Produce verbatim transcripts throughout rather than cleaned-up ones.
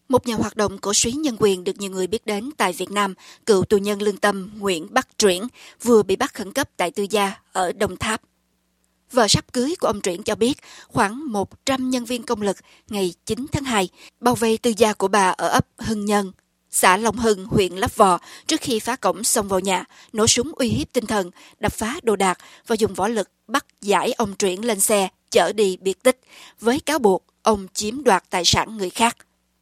Một nhà hoạt động cổ súy nhân quyền được nhiều người biết đến tại Việt Nam, cựu tù nhân lương tâm Nguyễn Bắc Truyển vừa bị bắt khẩn cấp tại tư gia ở Đồng Tháp. Vợ sắp cưới của ông Truyển cho biết khoảng một trăm nhân viên công lực ngày chín tháng hai bao vây tư gia của bà ở ấp Hưng Nhân, xã Long Hưng, huyện Lấp Vò trước khi phá cổng xông vào nhà, nổ súng uy hiếp tinh thần, đập phá đồ đạc và dùng võ lực bắt giải ông Truyển lên xe chở đi biệt tích với cáo buộc ông chiếm đoạt tài sản người khác.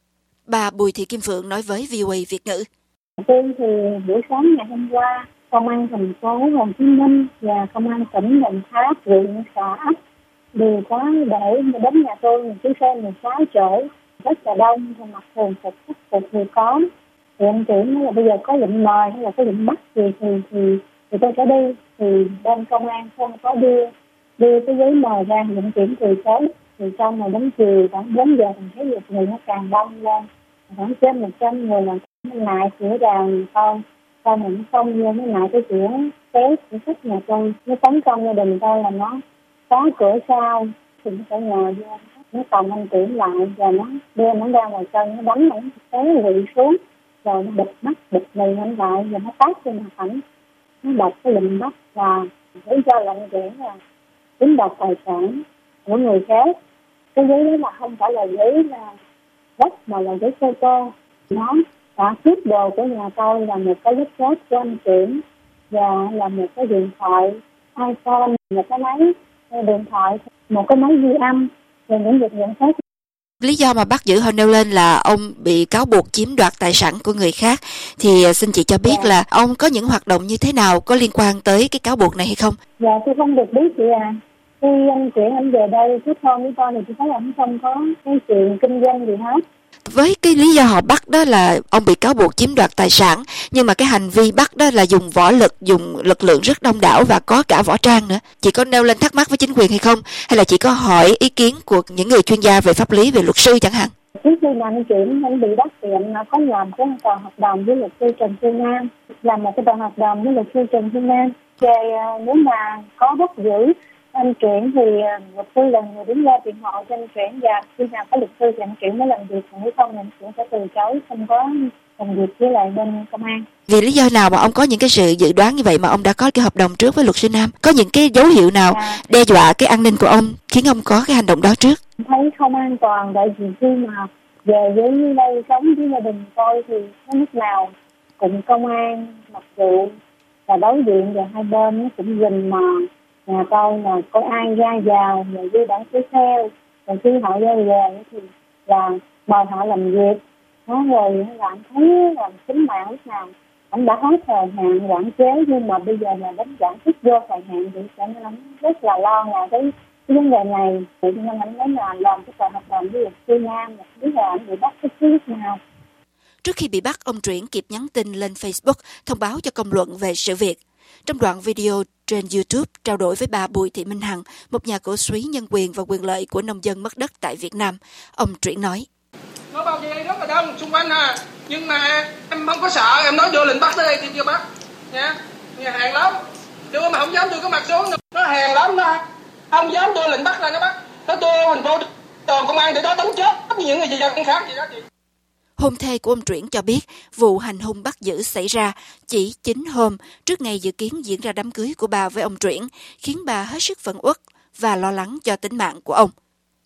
Bà Bùi Thị Kim Phượng nói với vê o a Việt ngữ. Tôi thì buổi sáng ngày hôm qua, công an thành phố Hồ Chí Minh và công an tỉnh Đồng Tháp, huyện xã đều có để đến nhà tôi một chiếc xe mười sáu chỗ rất là đông, và mặc thường phục phục phục thì có. Thì ông Truyển nói là bây giờ có lệnh mời hay là có lệnh bắt gì thì thì thì tôi sẽ đi. Thì bên công an không có đưa đưa cái giấy mời ra, thì ông Truyển từ chối. Thì trong này đến chiều khoảng bốn giờ mình thấy việc người nó càng đông lên, khoảng trên một trăm người là lại cửa đào con con mình không vô mới lại cái cửa kéo cửa sắt nhà tôi, nó tấn công gia đình tôi là nó phá cửa sau thì nó phải nhờ vô, nó cầm anh Truyển lại và nó đưa nó ra ngoài sân, nó đánh nó té quỵ xuống rồi nó bịt mắt bịt mì anh lại và nó tát trên mặt ảnh, nó đọc cái lệnh bắt và để cho lệnh Truyển là chiếm đoạt tài sản của người khác. Cái giấy đó là không phải là giấy là đất mà là giấy xe tô. Nó đã cướp đồ của nhà tôi là một cái laptop của anh Truyển và là một cái điện thoại iPhone, một cái máy điện thoại, một cái máy ghi âm và những vật dụng khác. Lý do mà bắt giữ họ nêu lên là ông bị cáo buộc chiếm đoạt tài sản của người khác. Thì xin chị cho biết dạ. là ông có những hoạt động như thế nào, có liên quan tới cái cáo buộc này hay không? Dạ tôi không được biết chị à. Khi anh Truyển anh về đây kết hôn với tôi thì tôi thấy ông không có cái chuyện kinh doanh gì hết. Với cái lý do họ bắt đó là ông bị cáo buộc chiếm đoạt tài sản, nhưng mà cái hành vi bắt đó là dùng võ lực, dùng lực lượng rất đông đảo và có cả võ trang nữa. Chị có nêu lên thắc mắc với chính quyền hay không? Hay là chị có hỏi ý kiến của những người chuyên gia về pháp lý, về luật sư chẳng hạn? Trước khi mà anh Truyển anh bị bắt thì anh có làm cái tờ hợp đồng với luật sư Trần Phương Nam, làm một cái tờ hợp đồng với luật sư Trần Phương Nam. Về nếu mà có bắt giữ anh Truyển thì luật sư là người đứng ra biện hộ cho anh Truyển, và khi nào có luật sư thì anh Truyển mới làm việc, còn nếu không thì anh Truyển sẽ từ chối, không có làm việc với lại bên công an. Vì lý do nào mà ông có những cái sự dự đoán như vậy mà ông đã có cái hợp đồng trước với luật sư Nam? Có những cái dấu hiệu nào à. đe dọa cái an ninh của ông khiến ông có cái hành động đó trước? Thấy không an toàn, tại vì khi mà về với đây sống với gia đình tôi thì nó lúc nào cũng công an mặc dù là đối diện và hai bên nó cũng rình mò nhà tôi là có ai ra vào rồi đi đón phía theo, rồi khi họ ra về thì là mời họ làm việc, nó rồi là anh thấy là tính mạng lúc nào anh đã hết thời hạn quản chế, nhưng mà bây giờ là đến giãn thích vô thời hạn thì cho nên anh rất là lo ngại cái cái vấn đề này, cho nên anh mới là làm cái tờ hợp đồng với luật sư Nam, biết là anh bị bắt cái lúc nào. Trước khi bị bắt, ông Truyển kịp nhắn tin lên Facebook thông báo cho công luận về sự việc. Trong đoạn video trên YouTube trao đổi với bà Bùi Thị Minh Hằng, một nhà cổ súy nhân quyền và quyền lợi của nông dân mất đất tại Việt Nam, ông Truyển nói: Nó bao vây rất là đông xung quanh à, nhưng mà em không có sợ, em nói đưa lệnh bắt tới đây thì chưa bắt, nha, nhà hàng lắm, đưa mà không dám đưa cái mặt xuống, nó hàng lắm mà, không dám đưa lệnh bắt ra nó bắt, nó đưa mình vô đồn công an để đó đánh chết những người dân khác gì đó chị. Hôn thê của ông Truyển cho biết vụ hành hung bắt giữ xảy ra chỉ chín hôm trước ngày dự kiến diễn ra đám cưới của bà với ông Truyển, khiến bà hết sức phẫn uất và lo lắng cho tính mạng của ông.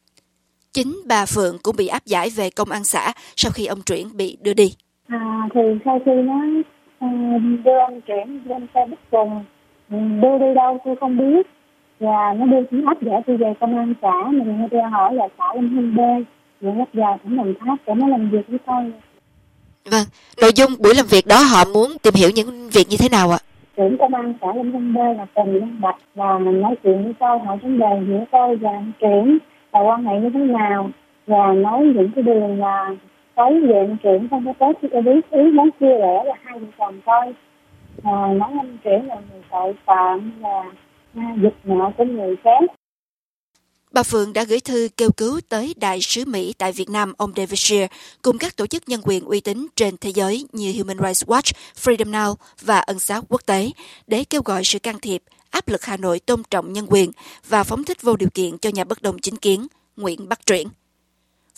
Chính bà Phượng cũng bị áp giải về công an xã sau khi ông Truyển bị đưa đi. À, thì sau khi nó uh, đưa ông Truyển lên xe bắt cùng, đưa đi đâu tôi không biết, và nó đưa xuống áp giải tôi về công an xã, mình đưa hỏi là xã Long Hưng B. Những lúc giờ cũng Đồng Tháp để nó làm việc với tôi. Vâng, nội dung buổi làm việc đó họ muốn tìm hiểu những việc như thế nào ạ? Trưởng công an xã Long Hưng B là Trần Văn Bạch và mình nói chuyện với tôi, hỏi vấn đề giữa tôi và anh Truyển là quan hệ như thế nào, và nói những cái điều là tới về anh Truyển không có tốt, thì tôi biết ý muốn chia rẽ là hai vợ chồng tôi. À, nói anh Truyển là người tội phạm và giật nợ của người khác. Bà Phượng đã gửi thư kêu cứu tới Đại sứ Mỹ tại Việt Nam ông David Shear cùng các tổ chức nhân quyền uy tín trên thế giới như Human Rights Watch, Freedom Now và Ân xá quốc tế để kêu gọi sự can thiệp, áp lực Hà Nội tôn trọng nhân quyền và phóng thích vô điều kiện cho nhà bất đồng chính kiến Nguyễn Bắc Truyển.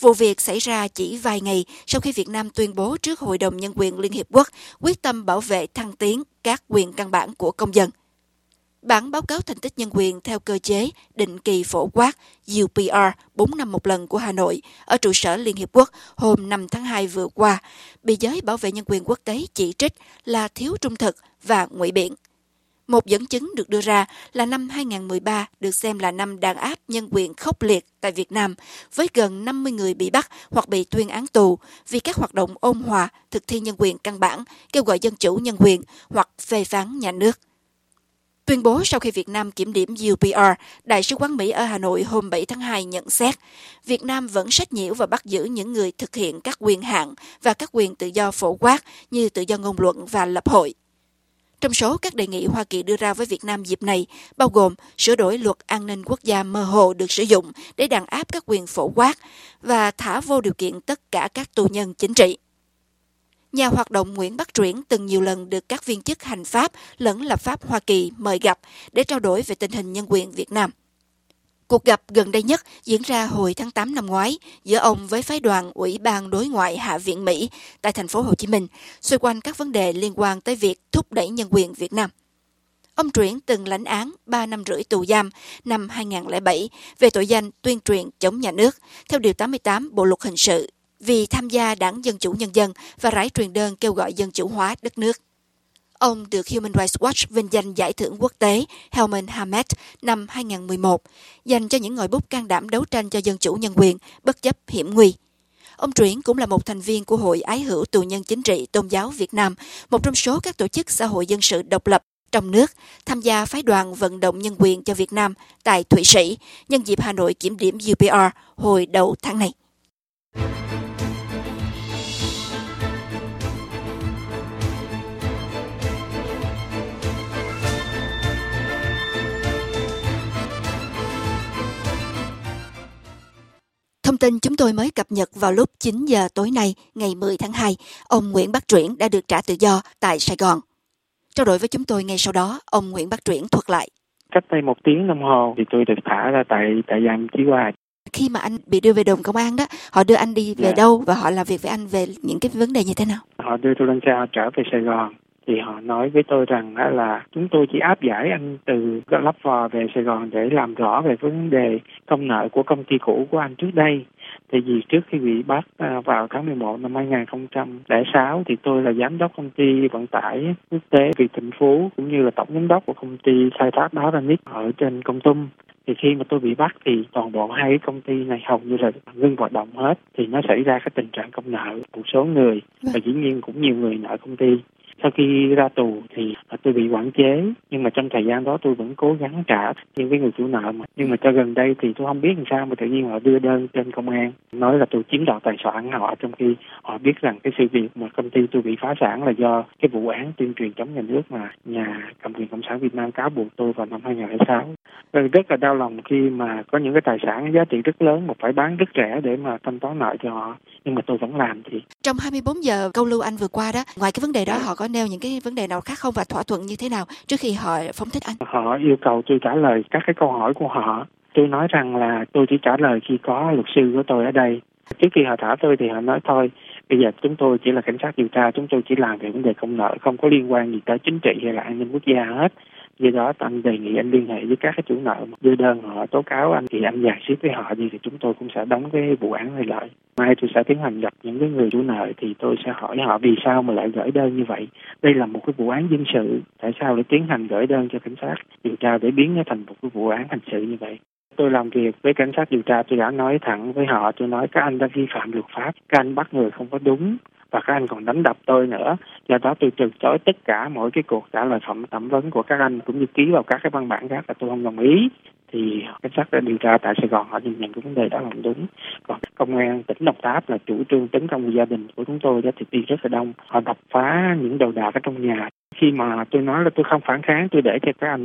Vụ việc xảy ra chỉ vài ngày sau khi Việt Nam tuyên bố trước Hội đồng Nhân quyền Liên Hiệp Quốc quyết tâm bảo vệ thăng tiến các quyền căn bản của công dân. Bản báo cáo thành tích nhân quyền theo cơ chế định kỳ phổ quát U P R bốn năm một lần của Hà Nội ở trụ sở Liên Hiệp Quốc hôm năm tháng hai vừa qua bị giới bảo vệ nhân quyền quốc tế chỉ trích là thiếu trung thực và ngụy biện. Một dẫn chứng được đưa ra là năm hai không một ba được xem là năm đàn áp nhân quyền khốc liệt tại Việt Nam, với gần năm mươi người bị bắt hoặc bị tuyên án tù vì các hoạt động ôn hòa, thực thi nhân quyền căn bản, kêu gọi dân chủ nhân quyền hoặc phê phán nhà nước. Tuyên bố sau khi Việt Nam kiểm điểm U P R, Đại sứ quán Mỹ ở Hà Nội hôm bảy tháng hai nhận xét, Việt Nam vẫn sách nhiễu và bắt giữ những người thực hiện các quyền hạn và các quyền tự do phổ quát như tự do ngôn luận và lập hội. Trong số các đề nghị Hoa Kỳ đưa ra với Việt Nam dịp này, bao gồm sửa đổi luật an ninh quốc gia mơ hồ được sử dụng để đàn áp các quyền phổ quát và thả vô điều kiện tất cả các tù nhân chính trị. Nhà hoạt động Nguyễn Bắc Truyển từng nhiều lần được các viên chức hành pháp lẫn lập pháp Hoa Kỳ mời gặp để trao đổi về tình hình nhân quyền Việt Nam. Cuộc gặp gần đây nhất diễn ra hồi tháng tám năm ngoái giữa ông với phái đoàn Ủy ban Đối ngoại Hạ viện Mỹ tại thành phố Hồ Chí Minh, xoay quanh các vấn đề liên quan tới việc thúc đẩy nhân quyền Việt Nam. Ông Truyển từng lãnh án ba năm rưỡi tù giam năm hai không không bảy về tội danh tuyên truyền chống nhà nước theo Điều tám mươi tám Bộ Luật Hình sự vì tham gia Đảng Dân Chủ Nhân dân và rải truyền đơn kêu gọi dân chủ hóa đất nước. Ông được Human Rights Watch vinh danh giải thưởng quốc tế Helmut Hamed năm hai không một một, dành cho những ngòi bút can đảm đấu tranh cho dân chủ nhân quyền, bất chấp hiểm nguy. Ông Truyển cũng là một thành viên của Hội Ái hữu Tù nhân Chính trị Tôn giáo Việt Nam, một trong số các tổ chức xã hội dân sự độc lập trong nước, tham gia phái đoàn vận động nhân quyền cho Việt Nam tại Thụy Sĩ, nhân dịp Hà Nội kiểm điểm U P R hồi đầu tháng này. Thông tin chúng tôi mới cập nhật vào lúc chín giờ tối nay, ngày mười tháng hai, ông Nguyễn Bắc Truyển đã được trả tự do tại Sài Gòn. Trao đổi với chúng tôi ngay sau đó, ông Nguyễn Bắc Truyển thuật lại. Cách đây một tiếng đồng hồ thì tôi được thả ra tại tại giam Chí Hòa. Khi mà anh bị đưa về đồn công an đó, họ đưa anh đi về yeah. đâu và họ làm việc với anh về những cái vấn đề như thế nào? Họ đưa tôi lên xe, họ trở về Sài Gòn. Thì họ nói với tôi rằng là chúng tôi chỉ áp giải anh từ Lấp Vò về Sài Gòn để làm rõ về vấn đề công nợ của công ty cũ của anh trước đây. Thì vì trước khi bị bắt vào tháng mười một năm hai không không sáu thì tôi là giám đốc công ty vận tải quốc tế Việt Thịnh Phú cũng như là tổng giám đốc của công ty khai thác đá granite ở trên Kon Tum. Thì khi mà tôi bị bắt thì toàn bộ hai cái công ty này hầu như là ngưng hoạt động hết. Thì nó xảy ra cái tình trạng công nợ một số người và dĩ nhiên cũng nhiều người nợ công ty. Sau khi ra tù thì tôi bị quản chế, nhưng mà trong thời gian đó tôi vẫn cố gắng trả những cái người chủ nợ mà. Nhưng mà cho gần đây thì tôi không biết làm sao mà tự nhiên họ đưa đơn trên công an nói là tôi chiếm đoạt tài sản họ, trong khi họ biết rằng cái sự việc mà công ty tôi bị phá sản là do cái vụ án tuyên truyền chống nhà nước mà nhà cầm quyền Cộng sản Việt Nam cáo buộc tôi vào năm hai không không sáu. Tôi rất là đau lòng khi mà có những cái tài sản giá trị rất lớn mà phải bán rất rẻ để mà thanh toán nợ cho họ, nhưng mà tôi vẫn làm thì. Trong hai mươi bốn giờ câu lưu anh vừa qua đó, ngoài cái vấn đề đó họ có nêu những cái vấn đề nào khác không và thỏa thuận như thế nào trước khi họ phóng thích anh? Họ yêu cầu tôi trả lời các cái câu hỏi của họ. Tôi nói rằng là tôi chỉ trả lời khi có luật sư của tôi ở đây. Trước khi họ thả tôi thì họ nói thôi, bây giờ chúng tôi chỉ là cảnh sát điều tra, chúng tôi chỉ làm về vấn đề công nợ, không có liên quan gì tới chính trị hay là an ninh quốc gia hết. Do đó anh đề nghị anh liên hệ với các cái chủ nợ mà đưa đơn họ tố cáo anh, thì anh giải thích với họ gì thì chúng tôi cũng sẽ đóng cái vụ án này lại. Mai tôi sẽ tiến hành gặp những cái người chủ nợ thì tôi sẽ hỏi họ vì sao mà lại gửi đơn như vậy. Đây là một cái vụ án dân sự, tại sao lại tiến hành gửi đơn cho cảnh sát điều tra để biến nó thành một cái vụ án hình sự như vậy. Tôi làm việc với cảnh sát điều tra, tôi đã nói thẳng với họ, tôi nói các anh đã vi phạm luật pháp, các anh bắt người không có đúng và các anh còn đánh đập tôi nữa. Do đó tôi từ chối tất cả mọi cái cuộc trả lời thẩm thẩm vấn của các anh, cũng như ký vào các cái văn bản khác là tôi không đồng ý. Thì cảnh sát đã điều tra tại Sài Gòn, họ nhìn nhận cái vấn đề đó là không đúng. Còn công an tỉnh Đồng Tháp là chủ trương tấn công gia đình của chúng tôi đó thì đi rất là đông. Họ đập phá những đồ đạc ở trong nhà. Khi mà tôi nói là tôi không phản kháng, tôi để cho các anh bắt,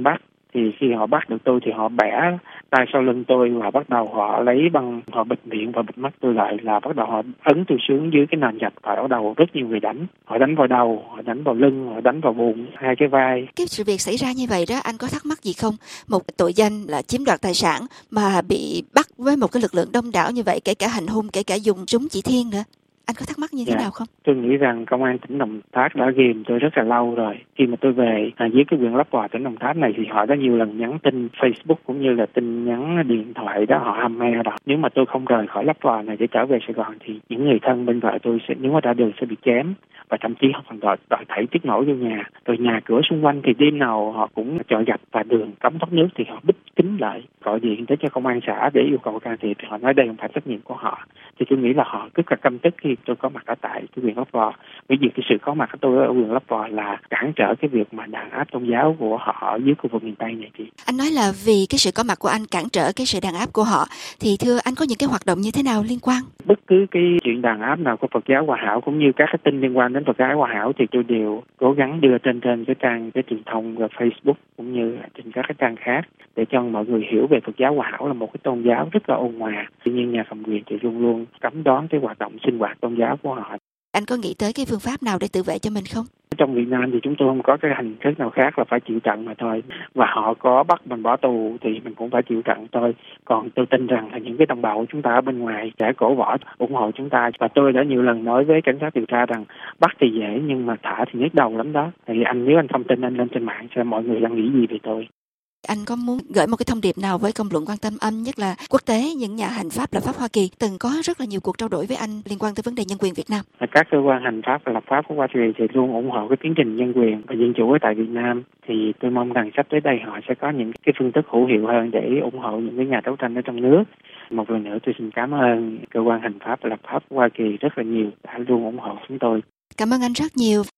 Thì khi họ bắt được tôi thì họ bẻ tay sau lưng tôi và bắt đầu họ lấy băng, họ bịt miệng và bịt mắt tôi lại, là bắt đầu họ ấn tôi xuống dưới cái nền gạch và ở đầu rất nhiều người đánh. Họ đánh vào đầu, họ đánh vào lưng, họ đánh vào bụng, hai cái vai. Cái sự việc xảy ra như vậy đó, anh có thắc mắc gì không? Một tội danh là chiếm đoạt tài sản mà bị bắt với một cái lực lượng đông đảo như vậy, kể cả hành hung, kể cả dùng súng chỉ thiên nữa. Anh có thắc mắc như thế dạ. nào không? Tôi nghĩ rằng công an tỉnh Đồng Tháp đã ghìm tôi rất là lâu rồi. Khi mà tôi về à, với cái huyện Lấp Vò tỉnh Đồng Tháp này thì họ đã nhiều lần nhắn tin Facebook cũng như là tin nhắn điện thoại đó, họ hăm me đó. Nếu mà tôi không rời khỏi Lấp Vò này để trở về Sài Gòn thì những người thân bên vợ tôi sẽ, nếu mà ra đường sẽ bị chém, và thậm chí họ còn đòi, đòi thảy tiết nổ vô nhà. Rồi nhà cửa xung quanh thì đêm nào họ cũng chọi gạch và đường cấm thoát nước thì họ bít kín lại, gọi điện tới cho công an xã để yêu cầu can thiệp. Thì họ nói đây không phải trách nhiệm của họ. Thì tôi nghĩ là họ rất là căm tức khi tôi có mặt ở tại cái huyện Lấp Vò, bởi vì cái sự có mặt của tôi ở huyện Lấp Vò là cản trở cái việc mà đàn áp tôn giáo của họ ở dưới khu vực miền Tây này. Thì anh nói là vì cái sự có mặt của anh cản trở cái sự đàn áp của họ, thì thưa anh có những cái hoạt động như thế nào liên quan? Bất cứ cái chuyện đàn áp nào của Phật giáo Hòa Hảo cũng như các cái tin liên quan đến Phật giáo Hòa Hảo thì tôi đều cố gắng đưa trên trên cái trang cái truyền thông và Facebook cũng như trên các cái trang khác để cho mọi người hiểu về Phật giáo Hòa Hảo là một cái tôn giáo rất là ôn hòa. Tuy nhiên nhà cầm quyền thì luôn luôn cấm đoán cái hoạt động sinh hoạt tôn giáo của họ. Anh có nghĩ tới cái phương pháp nào để tự vệ cho mình không? Trong Việt Nam thì chúng tôi không có cái hình thức nào khác là phải chịu trận mà thôi. Và họ có bắt mình bỏ tù thì mình cũng phải chịu trận thôi. Còn tôi tin rằng là những cái đồng bào của chúng ta ở bên ngoài sẽ cổ võ ủng hộ chúng ta. Và tôi đã nhiều lần nói với cảnh sát điều tra rằng bắt thì dễ nhưng mà thả thì nhức đầu lắm đó. Thì anh nếu anh thông tin anh lên trên mạng xem mọi người đang nghĩ gì về tôi. Anh có muốn gửi một cái thông điệp nào với công luận quan tâm anh, nhất là quốc tế, những nhà hành pháp lập pháp Hoa Kỳ từng có rất là nhiều cuộc trao đổi với anh liên quan tới vấn đề nhân quyền Việt Nam? Các cơ quan hành pháp và lập pháp của Hoa Kỳ thì luôn ủng hộ cái tiến trình nhân quyền và dân chủ ở tại Việt Nam. Thì tôi mong rằng sắp tới đây họ sẽ có những cái phương thức hữu hiệu hơn để ủng hộ những cái nhà đấu tranh ở trong nước. Một lần nữa tôi xin cảm ơn cơ quan hành pháp và lập pháp của Hoa Kỳ rất là nhiều đã luôn ủng hộ chúng tôi. Cảm ơn anh rất nhiều.